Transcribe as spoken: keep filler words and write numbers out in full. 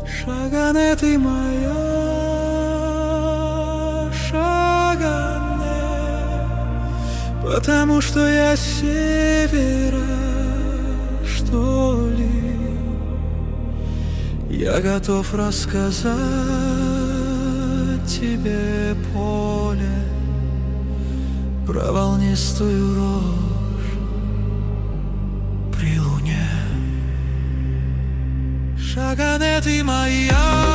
Шагане ты моя, Шагане, потому что я с севера, что ли. Я готов рассказать тебе поле про волнистую рожь при луне. Шагане ты моя,